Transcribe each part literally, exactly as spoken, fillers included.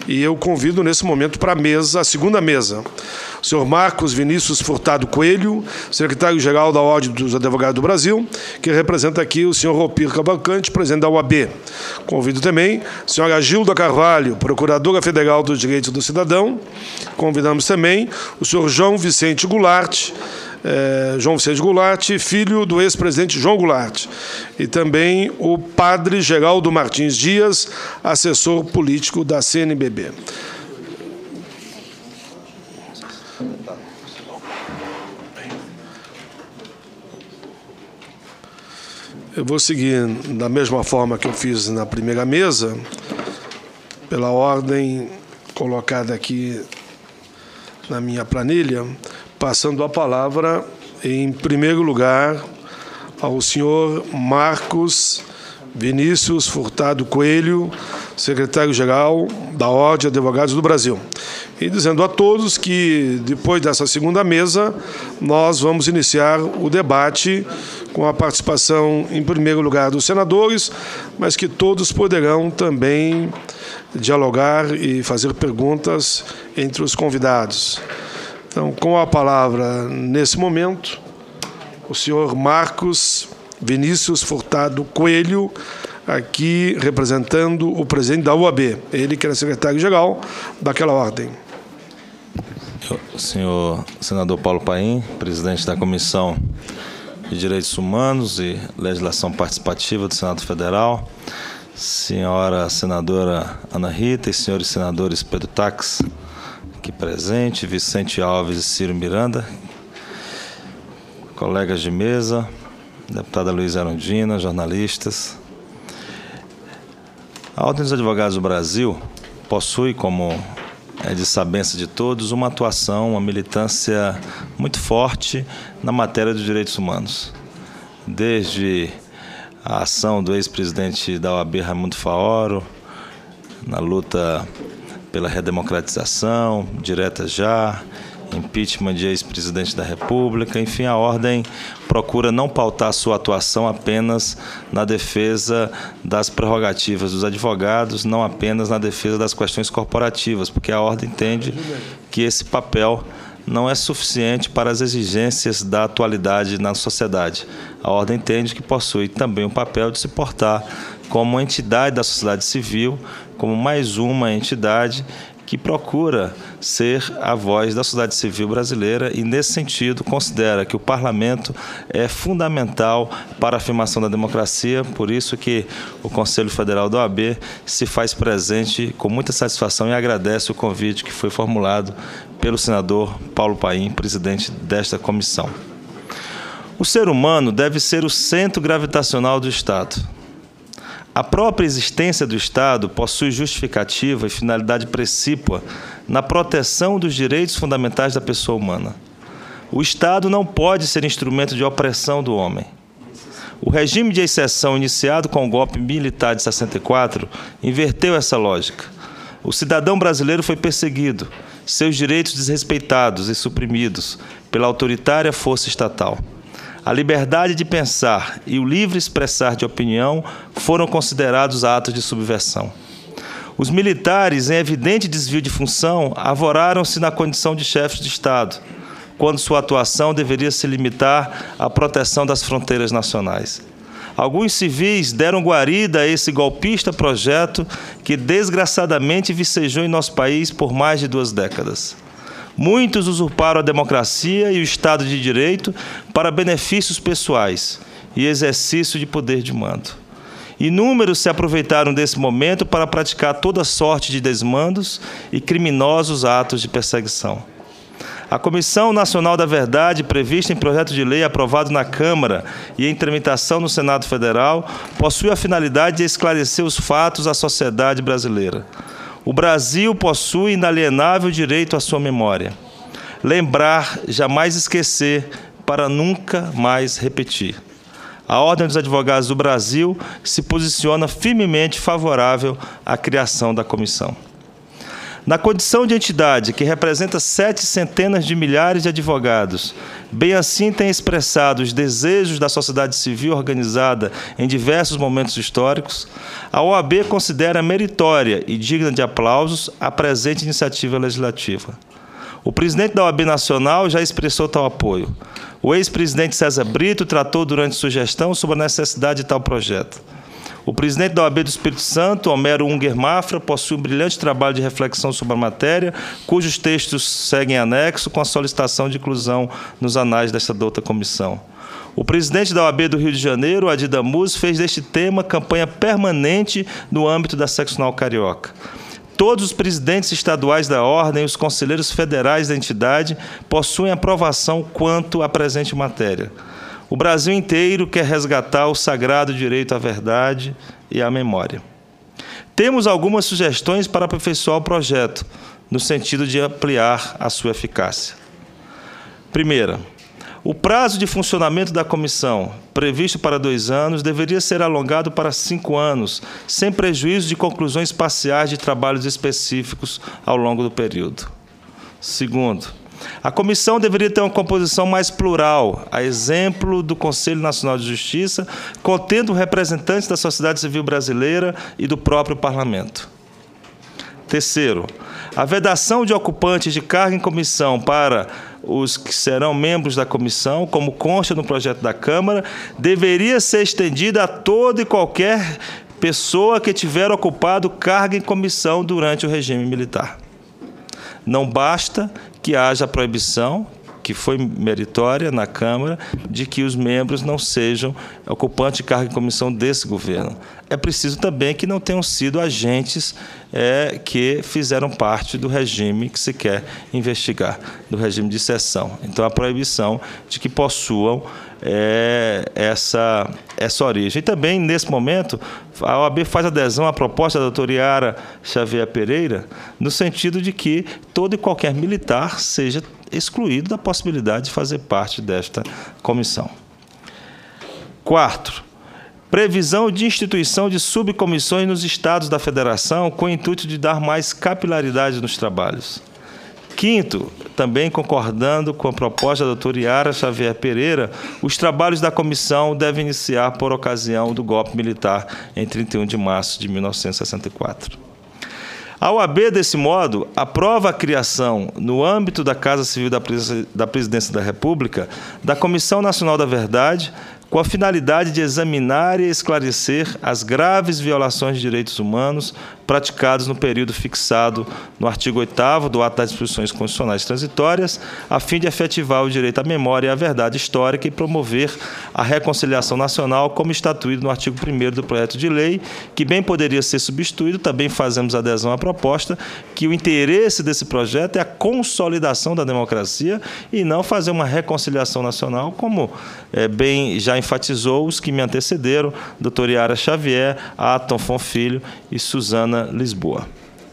E eu convido nesse momento para a mesa, a segunda mesa, o senhor Marcos Vinícius Furtado Coelho, secretário-geral da Ordem dos Advogados do Brasil, que representa aqui o senhor Ropir Cavalcante, presidente da O A B. Convido também a senhora Gilda Carvalho, procuradora federal dos Direitos do Cidadão. Convidamos também o senhor João Vicente Goulart, É, João Vicente Goulart, filho do ex-presidente João Goulart, e também o padre Geraldo Martins Dias, assessor político da C N B B. Eu vou seguir da mesma forma que eu fiz na primeira mesa, pela ordem colocada aqui na minha planilha, passando a palavra, em primeiro lugar, ao senhor Marcos Vinícius Furtado Coelho, secretário-geral da Ordem de Advogados do Brasil. E dizendo a todos que, depois dessa segunda mesa, nós vamos iniciar o debate com a participação, em primeiro lugar, dos senadores, mas que todos poderão também dialogar e fazer perguntas entre os convidados. Então, com a palavra, nesse momento, o senhor Marcos Vinícius Furtado Coelho, aqui representando o presidente da O A B, ele que era secretário-geral daquela ordem. O senhor senador Paulo Paim, presidente da Comissão de Direitos Humanos e Legislação Participativa do Senado Federal, senhora senadora Ana Rita e senhores senadores Pedro Tax, aqui presente, Vicente Alves e Ciro Miranda, colegas de mesa, deputada Luísa Arondina, jornalistas. A Ordem dos Advogados do Brasil possui, como é de sabença de todos, uma atuação, uma militância muito forte na matéria dos direitos humanos. Desde a ação do ex-presidente da O A B, Raimundo Faoro, na luta pela redemocratização, direta já, impeachment de ex-presidente da República, enfim, a Ordem procura não pautar sua atuação apenas na defesa das prerrogativas dos advogados, não apenas na defesa das questões corporativas, porque a Ordem entende que esse papel não é suficiente para as exigências da atualidade na sociedade. A Ordem entende que possui também o papel de se portar como entidade da sociedade civil, como mais uma entidade que procura ser a voz da sociedade civil brasileira e, nesse sentido, considera que o parlamento é fundamental para a afirmação da democracia, por isso que o Conselho Federal da O A B se faz presente com muita satisfação e agradece o convite que foi formulado pelo senador Paulo Paim, presidente desta comissão. O ser humano deve ser o centro gravitacional do Estado. A própria existência do Estado possui justificativa e finalidade precípua na proteção dos direitos fundamentais da pessoa humana. O Estado não pode ser instrumento de opressão do homem. O regime de exceção iniciado com o golpe militar de sessenta e quatro inverteu essa lógica. O cidadão brasileiro foi perseguido, seus direitos desrespeitados e suprimidos pela autoritária força estatal. A liberdade de pensar e o livre expressar de opinião foram considerados atos de subversão. Os militares, em evidente desvio de função, arvoraram-se na condição de chefes de Estado, quando sua atuação deveria se limitar à proteção das fronteiras nacionais. Alguns civis deram guarida a esse golpista projeto que, desgraçadamente, vicejou em nosso país por mais de duas décadas. Muitos usurparam a democracia e o Estado de Direito para benefícios pessoais e exercício de poder de mando. Inúmeros se aproveitaram desse momento para praticar toda sorte de desmandos e criminosos atos de perseguição. A Comissão Nacional da Verdade, prevista em projeto de lei aprovado na Câmara e em tramitação no Senado Federal, possui a finalidade de esclarecer os fatos à sociedade brasileira. O Brasil possui inalienável direito à sua memória. Lembrar, jamais esquecer, para nunca mais repetir. A Ordem dos Advogados do Brasil se posiciona firmemente favorável à criação da comissão. Na condição de entidade que representa sete centenas de milhares de advogados, bem assim tem expressado os desejos da sociedade civil organizada em diversos momentos históricos, a O A B considera meritória e digna de aplausos a presente iniciativa legislativa. O presidente da O A B Nacional já expressou tal apoio. O ex-presidente César Brito tratou durante sua gestão sobre a necessidade de tal projeto. O presidente da O A B do Espírito Santo, Homero Unger Mafra, possui um brilhante trabalho de reflexão sobre a matéria, cujos textos seguem anexo com a solicitação de inclusão nos anais desta douta comissão. O presidente da O A B do Rio de Janeiro, Adi Damuz, fez deste tema campanha permanente no âmbito da seccional carioca. Todos os presidentes estaduais da Ordem e os conselheiros federais da entidade possuem aprovação quanto à presente matéria. O Brasil inteiro quer resgatar o sagrado direito à verdade e à memória. Temos algumas sugestões para aperfeiçoar o projeto, no sentido de ampliar a sua eficácia. Primeira, o prazo de funcionamento da comissão, previsto para dois anos, deveria ser alongado para cinco anos, sem prejuízo de conclusões parciais de trabalhos específicos ao longo do período. Segundo, a comissão deveria ter uma composição mais plural, a exemplo do Conselho Nacional de Justiça, contendo representantes da sociedade civil brasileira e do próprio Parlamento. Terceiro, a vedação de ocupantes de cargo em comissão para os que serão membros da comissão, como consta no projeto da Câmara, deveria ser estendida a toda e qualquer pessoa que tiver ocupado cargo em comissão durante o regime militar. Não basta que haja a proibição, que foi meritória na Câmara, de que os membros não sejam ocupantes de cargo em comissão desse governo. É preciso também que não tenham sido agentes é, que fizeram parte do regime que se quer investigar, do regime de exceção. Então, a proibição de que possuam é, essa, essa origem. E também, nesse momento, a O A B faz adesão à proposta da doutora Yara Xavier Pereira, no sentido de que todo e qualquer militar seja excluído da possibilidade de fazer parte desta comissão. Quarto, previsão de instituição de subcomissões nos estados da federação com o intuito de dar mais capilaridade nos trabalhos. Quinto, também concordando com a proposta da doutora Yara Xavier Pereira, os trabalhos da comissão devem iniciar por ocasião do golpe militar em trinta e um de março de mil novecentos e sessenta e quatro. A O A B, desse modo, aprova a criação, no âmbito da Casa Civil da Presidência da República, da Comissão Nacional da Verdade, com a finalidade de examinar e esclarecer as graves violações de direitos humanos praticados no período fixado no artigo oitavo do Ato das Disposições Constitucionais Transitórias, a fim de efetivar o direito à memória e à verdade histórica e promover a reconciliação nacional, como estatuído no artigo primeiro do projeto de lei, que bem poderia ser substituído. Também fazemos adesão à proposta que o interesse desse projeto é a consolidação da democracia e não fazer uma reconciliação nacional, como é, bem já enfatizou os que me antecederam, doutora Yara Xavier, Aton Fonfilho e Suzana Lisboa.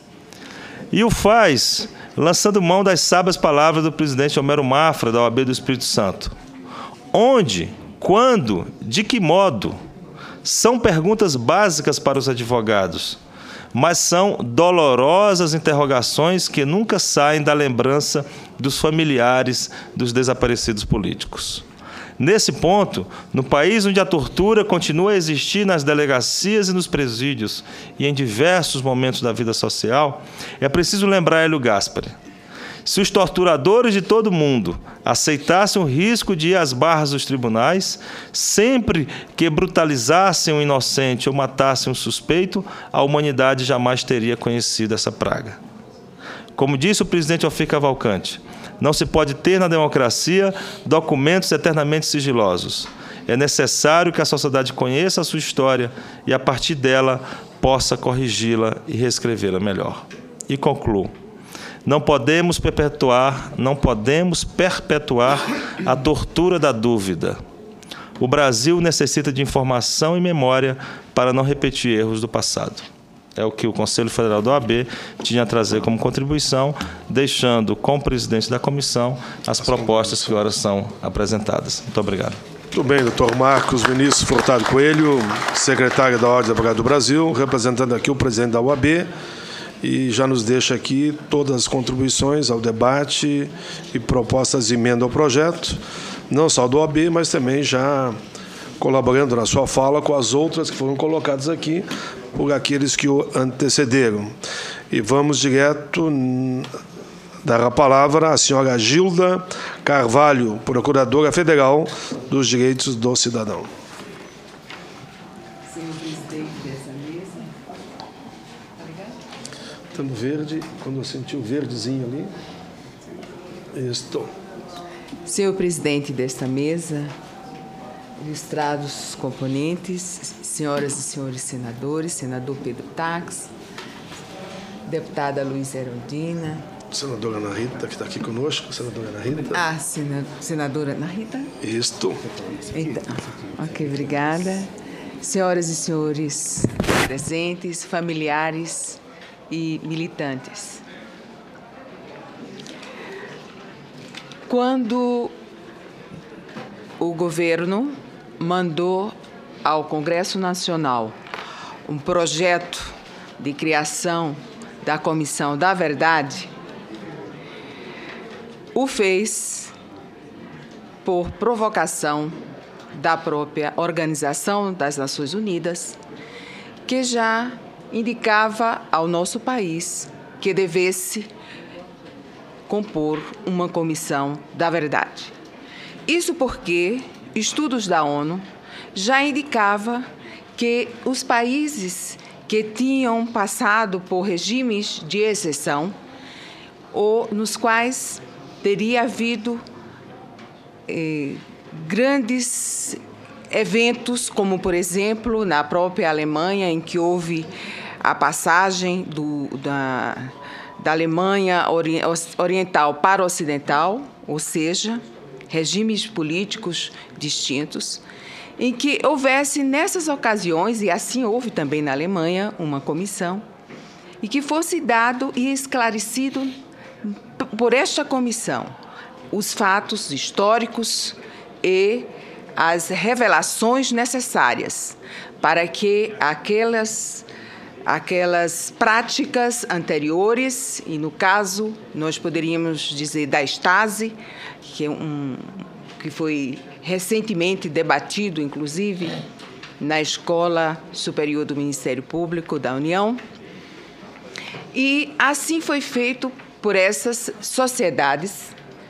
E o faz lançando mão das sábias palavras do presidente Homero Mafra, da O A B do Espírito Santo. Onde, quando, de que modo? São perguntas básicas para os advogados, mas são dolorosas interrogações que nunca saem da lembrança dos familiares dos desaparecidos políticos. Nesse ponto, no país onde a tortura continua a existir nas delegacias e nos presídios e em diversos momentos da vida social, é preciso lembrar Hélio Gaspari. Se os torturadores de todo o mundo aceitassem o risco de ir às barras dos tribunais, sempre que brutalizassem um inocente ou matassem um suspeito, a humanidade jamais teria conhecido essa praga. Como disse o presidente Alfir Cavalcante, não se pode ter na democracia documentos eternamente sigilosos. É necessário que a sociedade conheça a sua história e, a partir dela, possa corrigi-la e reescrevê-la melhor. E concluo. Não podemos perpetuar, não podemos perpetuar a tortura da dúvida. O Brasil necessita de informação e memória para não repetir erros do passado. É o que o Conselho Federal da O A B tinha a trazer como contribuição, deixando com o presidente da comissão as propostas que agora são apresentadas. Muito obrigado. Muito bem, doutor Marcos Vinícius Furtado Coelho, secretário da Ordem dos Advogados do Brasil, representando aqui o presidente da O A B e já nos deixa aqui todas as contribuições ao debate e propostas de emenda ao projeto, não só do O A B, mas também já colaborando na sua fala com as outras que foram colocadas aqui por aqueles que o antecederam. E vamos direto dar a palavra à senhora Gilda Carvalho, Procuradora Federal dos Direitos do Cidadão. Senhor presidente dessa mesa. Obrigada. Está no verde, quando eu senti o verdezinho ali. Estou. Senhor presidente desta mesa, ilustrados componentes, senhoras e senhores senadores, senador Pedro Tax, deputada Luiz Herondina. Senadora Ana Rita, que está aqui conosco. Senadora Ana Rita. Ah, sena, senadora Ana Rita. Isto. Então, ok, obrigada. Senhoras e senhores presentes, familiares e militantes. Quando o governo mandou ao Congresso Nacional um projeto de criação da Comissão da Verdade, o fez por provocação da própria Organização das Nações Unidas, que já indicava ao nosso país que devesse compor uma Comissão da Verdade. Isso porque estudos da ONU já indicavam que os países que tinham passado por regimes de exceção ou nos quais teria havido eh, grandes eventos, como, por exemplo, na própria Alemanha, em que houve a passagem do, da, da Alemanha oriental para ocidental, ou seja, regimes políticos distintos, em que houvesse nessas ocasiões, e assim houve também na Alemanha, uma comissão, e que fosse dado e esclarecido por esta comissão os fatos históricos e as revelações necessárias para que aquelas, aquelas práticas anteriores, e no caso nós poderíamos dizer da Stasi, que, é um, que foi recentemente debatido, inclusive, na Escola Superior do Ministério Público da União, e assim foi feito por essas sociedades,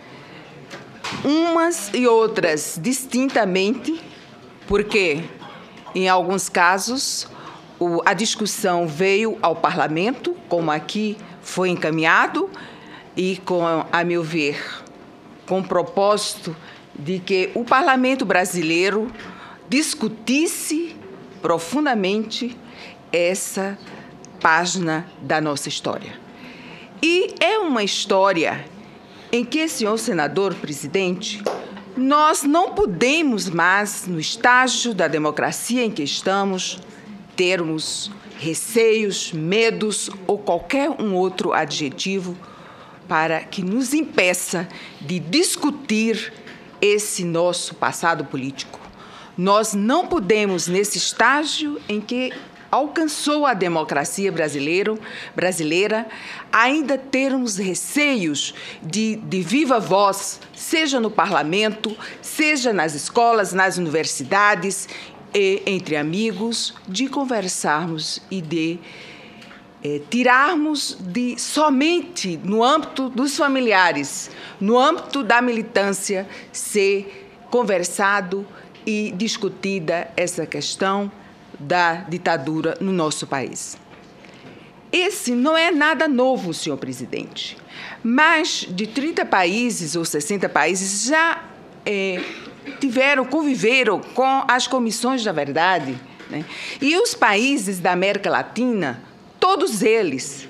umas e outras distintamente, porque, em alguns casos, o, a discussão veio ao Parlamento, como aqui foi encaminhado, e, com, a meu ver, com o propósito de que o Parlamento brasileiro discutisse profundamente essa página da nossa história. E é uma história em que, senhor senador presidente, nós não podemos mais, no estágio da democracia em que estamos, termos receios, medos ou qualquer um outro adjetivo para que nos impeça de discutir esse nosso passado político. Nós não podemos, nesse estágio em que alcançou a democracia brasileiro, brasileira, ainda termos receios de, de viva voz, seja no parlamento, seja nas escolas, nas universidades, e, entre amigos, de conversarmos e de é, tirarmos de, somente no âmbito dos familiares, no âmbito da militância, ser conversado e discutida essa questão da ditadura no nosso país. Esse não é nada novo, senhor presidente. Mais de trinta países ou sessenta países já é, tiveram, conviveram com as comissões da verdade, né? E os países da América Latina, todos eles,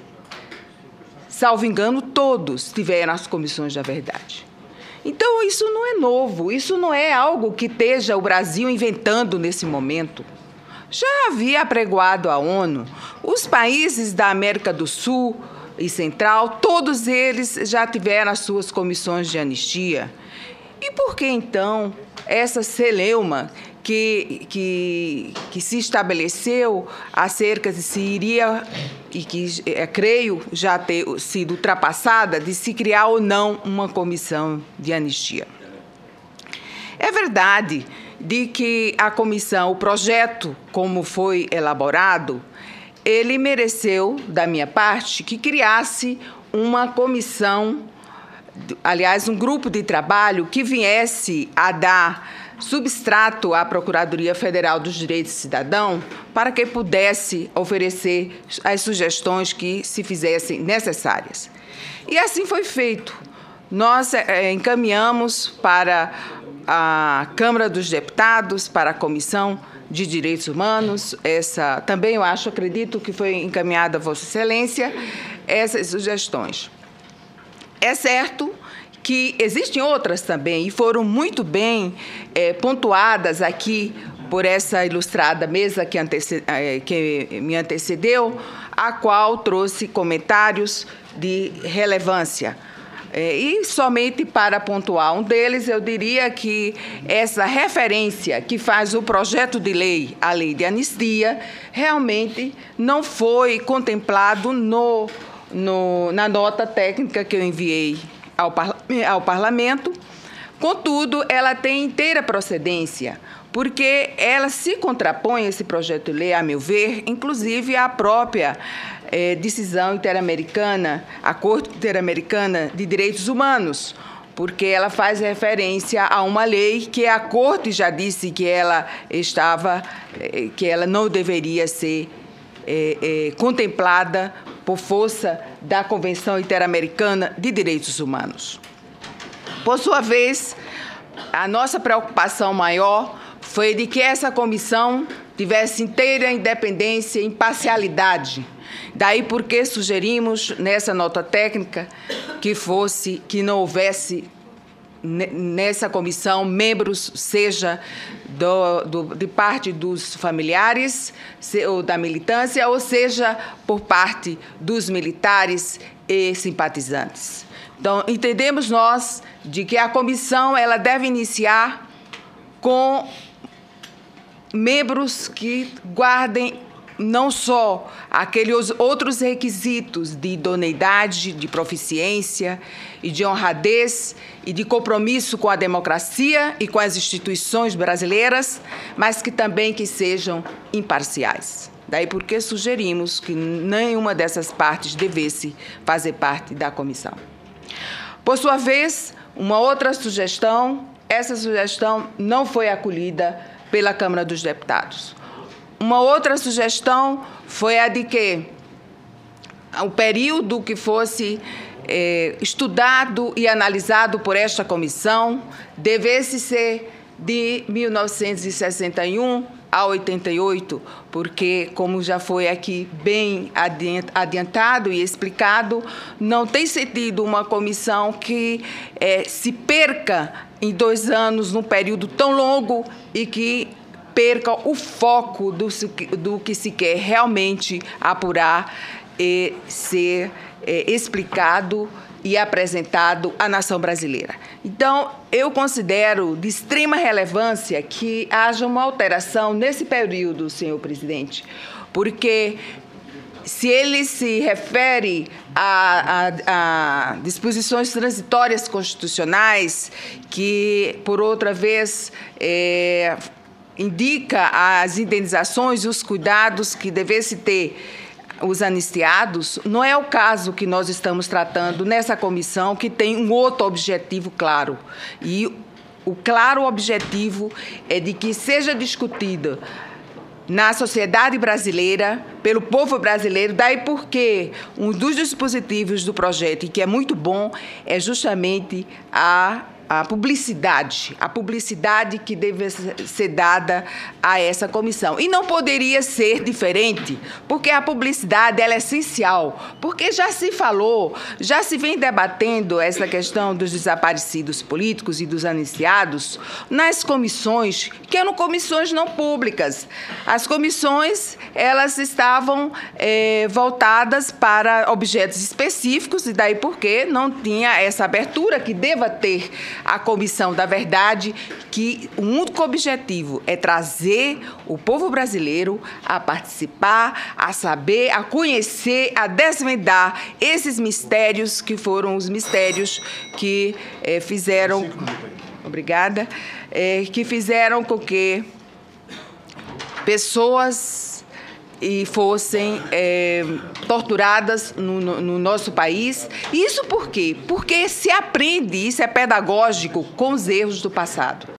salvo engano, todos tiveram as comissões da verdade. Então, isso não é novo, isso não é algo que esteja o Brasil inventando nesse momento. Já havia apregoado a ONU, os países da América do Sul e Central, todos eles já tiveram as suas comissões de anistia. E por que, então, essa celeuma que, que, que se estabeleceu acerca de se iria, e que é, creio já ter sido ultrapassada, de se criar ou não uma comissão de anistia. É verdade de que a comissão, o projeto como foi elaborado, ele mereceu, da minha parte, que criasse uma comissão, aliás, um grupo de trabalho que viesse a dar substrato à Procuradoria Federal dos Direitos do Cidadão para que pudesse oferecer as sugestões que se fizessem necessárias. E assim foi feito. Nós é, encaminhamos para a Câmara dos Deputados, para a Comissão de Direitos Humanos, essa também eu acho, acredito que foi encaminhada a Vossa Excelência, essas sugestões. É certo que existem outras também, e foram muito bem é, pontuadas aqui por essa ilustrada mesa que, antece, é, que me antecedeu, a qual trouxe comentários de relevância. É, e somente para pontuar um deles, eu diria que essa referência que faz o projeto de lei, a lei de anistia, realmente não foi contemplado no, no, na nota técnica que eu enviei ao, parla ao parlamento. Contudo, ela tem inteira procedência, porque ela se contrapõe, esse projeto de lei, a meu ver, inclusive à própria é, decisão interamericana, a Corte Interamericana de Direitos Humanos, porque ela faz referência a uma lei que a Corte já disse que ela estava, que ela não deveria ser é, é, contemplada por força da Convenção Interamericana de Direitos Humanos. Por sua vez, a nossa preocupação maior foi de que essa comissão tivesse inteira independência e imparcialidade. Daí porque sugerimos nessa nota técnica que fosse, que não houvesse nessa comissão membros, seja do, do, de parte dos familiares se, ou da militância, ou seja, por parte dos militares e simpatizantes. Então, entendemos nós de que a comissão ela deve iniciar com membros que guardem não só aqueles outros requisitos de idoneidade, de proficiência e de honradez e de compromisso com a democracia e com as instituições brasileiras, mas que também que sejam imparciais. Daí porque sugerimos que nenhuma dessas partes devesse fazer parte da comissão. Por sua vez, uma outra sugestão, essa sugestão não foi acolhida pela Câmara dos Deputados. Uma outra sugestão foi a de que o período que fosse eh, estudado e analisado por esta comissão devesse ser de mil novecentos e sessenta e um a oitenta e oito, porque, como já foi aqui bem adiantado e explicado, não tem sentido uma comissão que eh, se perca em dois anos, num período tão longo, e que perca o foco do, do que se quer realmente apurar e ser é, explicado e apresentado à nação brasileira. Então, eu considero de extrema relevância que haja uma alteração nesse período, senhor presidente, porque se ele se refere a, a, a disposições transitórias constitucionais que, por outra vez, é, indica as indenizações e os cuidados que devesse ter os anistiados, não é o caso que nós estamos tratando nessa comissão, que tem um outro objetivo claro. E o claro objetivo é de que seja discutida na sociedade brasileira, pelo povo brasileiro, daí porque um dos dispositivos do projeto, e que é muito bom, é justamente a A publicidade, a publicidade que deve ser dada a essa comissão. E não poderia ser diferente, porque a publicidade ela é essencial, porque já se falou, já se vem debatendo essa questão dos desaparecidos políticos e dos anistiados nas comissões, que eram comissões não públicas. As comissões, elas estavam é, voltadas para objetos específicos, e daí porque não tinha essa abertura que deva ter a Comissão da Verdade, que o único objetivo é trazer o povo brasileiro a participar, a saber, a conhecer, a desvendar esses mistérios que foram os mistérios que eh, fizeram... Obrigada. Eh, que fizeram com que pessoas e fossem é, torturadas no, no, no nosso país. Isso por quê? Porque se aprende, isso é pedagógico, com os erros do passado.